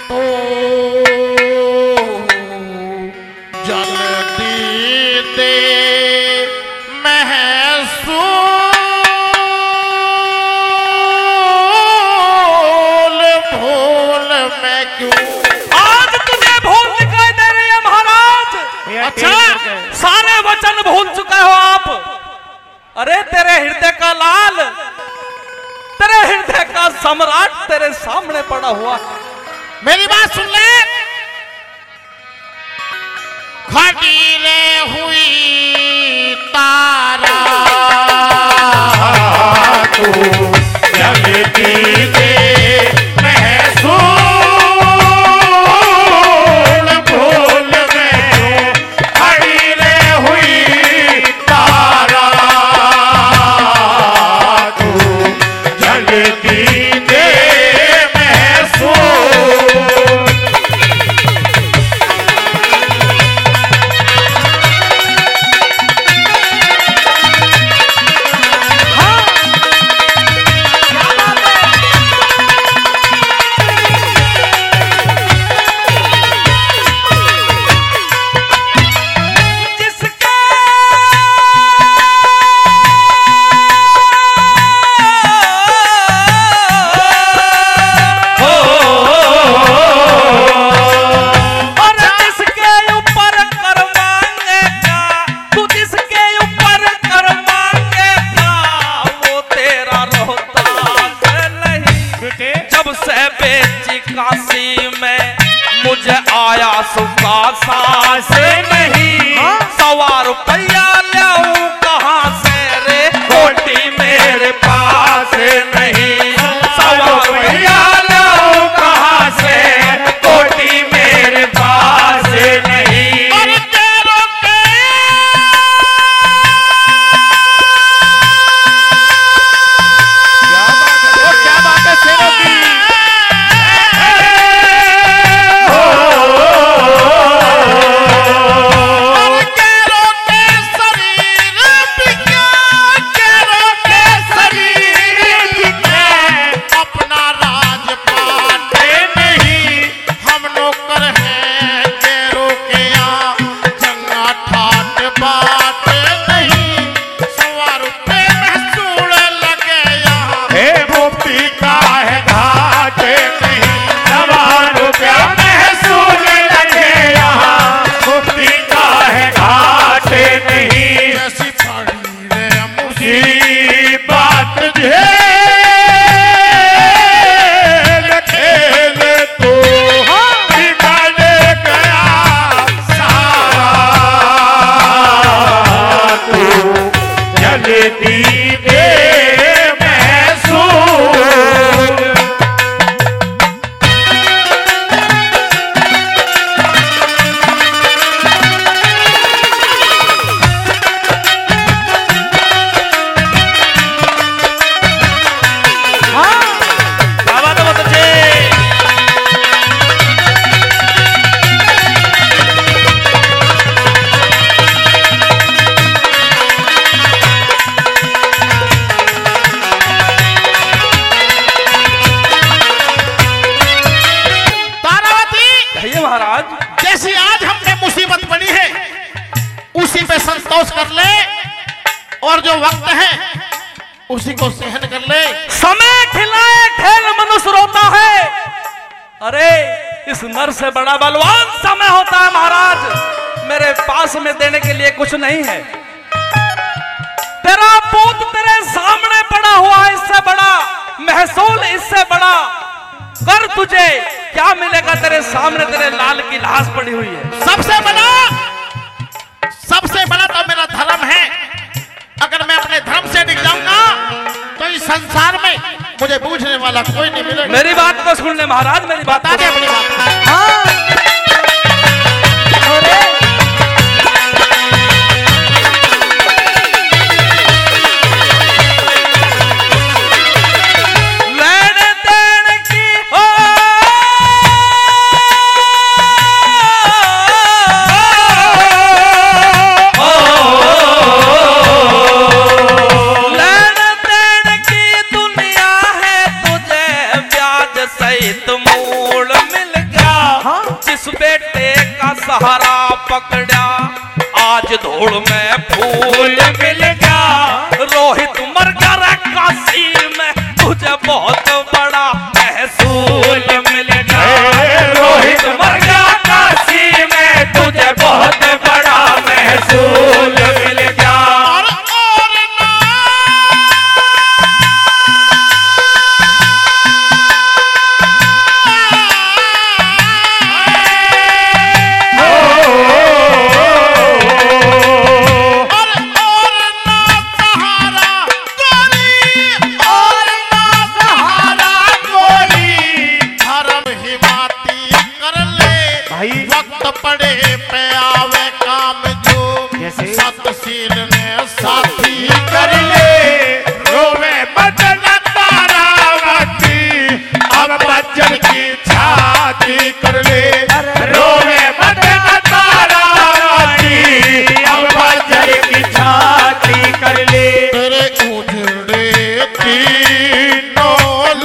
तो जल्दी दे महसूल भूल मैं क्यों। आज तुझे भूल दिखाई दे रही है महाराज। अच्छा, सारे वचन भूल चुके हो आप। अरे तेरे हृदय का लाल, तेरे हृदय का सम्राट तेरे सामने पड़ा हुआ है। मेरी बात सुन ले। खड़ी रे हुई तारा तू जल्दी दे महसूल भूल मैं क्यों। खड़ी रे हुई तारा तू जल्दी दे महसूल। काशी में मुझे आया सुखा सांस नहीं। 100 रुपया लाऊं कहाँ से रे, कोटी मेरे पास नहीं। 100 रुपया लाऊं कहाँ से, कोटी मेरे पास नहीं। क्या बात है शेरों की। संतोष कर ले और जो वक्त है उसी को सहन कर ले। समय खिलाए खेल मनुष्य रोता है। अरे इस नर से बड़ा बलवान समय होता है महाराज। मेरे पास में देने के लिए कुछ नहीं है। तेरा पूत तेरे सामने पड़ा हुआ है, इससे बड़ा महसूल, इससे बड़ा कर तुझे क्या मिलेगा। तेरे सामने तेरे लाल की लाश पड़ी हुई है। सबसे बड़ा तो मेरा धर्म है। अगर मैं अपने धर्म से निकल जाऊंगा तो इस संसार में मुझे बूझने वाला कोई नहीं मिलेगा। मेरी बात को सुन ले महाराज, मेरी बात बता दे अपनी बात। हाँ। सहित मूल मिल गया। जिस बेटे का सहारा पकड़ा आज धूल में फूल मिल गया। रोहित मर गया काशी में तुझे बहुत बड़ा महसूल मिल गया। रोहित मर गया काशी में तुझे बहुत बड़ा महसूल मिल गया। वक्त पड़े पे आवे काम जो सतशील ने साथी कर ले। रोवे बदन तारावती अब बच्चन की छाती कर ले। रोवे बदन तारावती अब बच्चन की छाती कर ले। तेरे उजड़े तीनों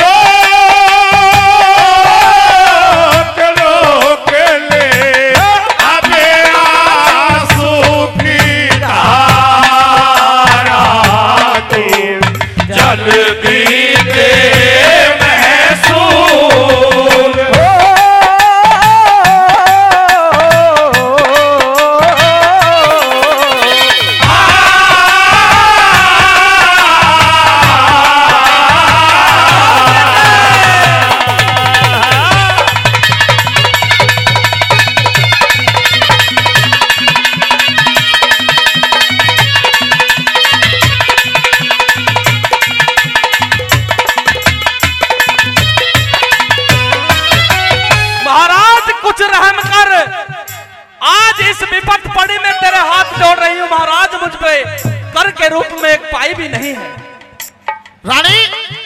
कर के रूप में एक पाई भी नहीं है। रानी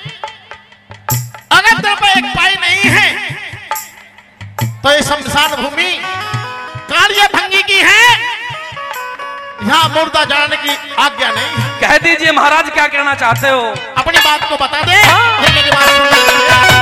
अगर तेरे पे एक पाई नहीं है तो ये शमशान भूमि कार्य भंगी की है। यहाँ मुर्दा जाने की आज्ञा नहीं है। कह दीजिए महाराज क्या कहना चाहते हो? अपनी बात को बता दे। मेरी बात सुन।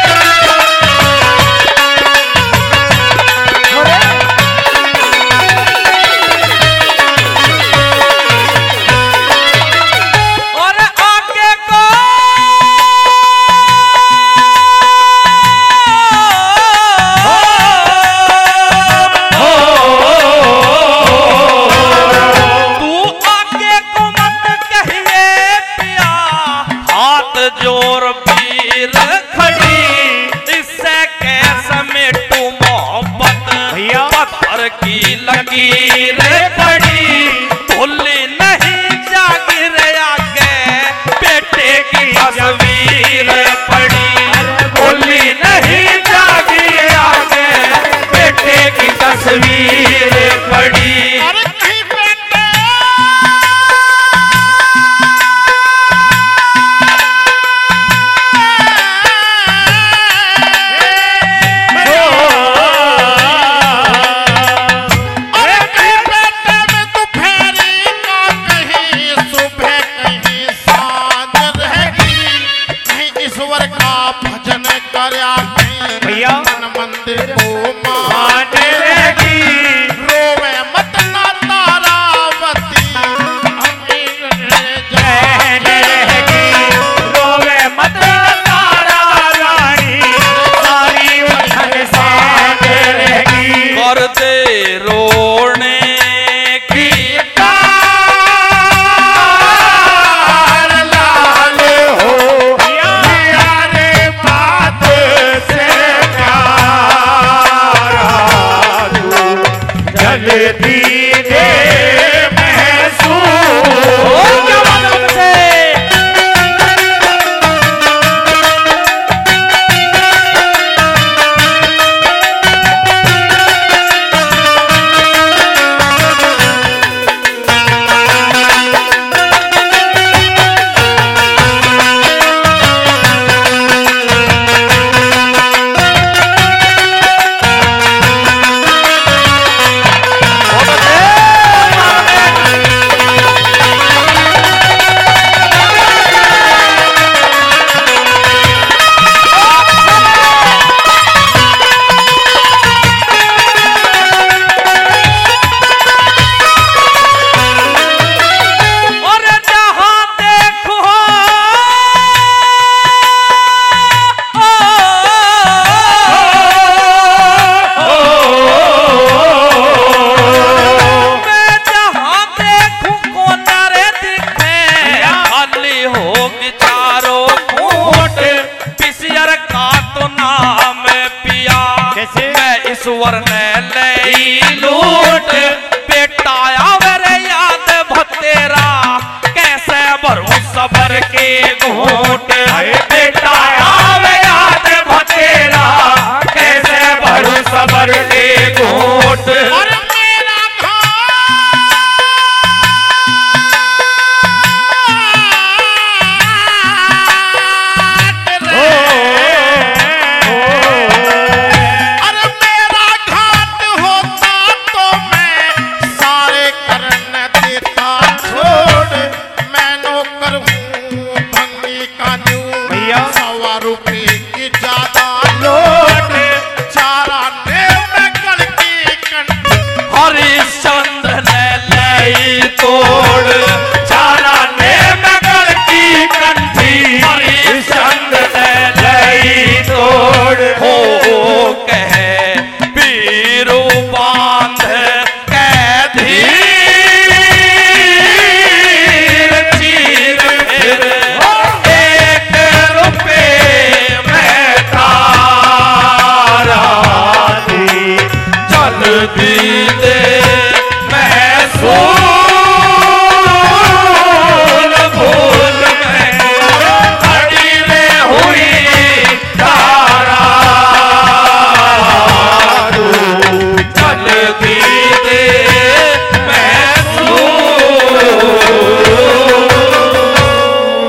जोर पीर खड़ी इससे कैसे मिटू मोहब्बत पत्थर की लकीर पड़ी। भूली नहीं जागिर आगे बेटे की तस्वीर पड़ी। भूली नहीं जागिर आगे बेटे की तस्वीर पड़ी। ईश्वर ने ले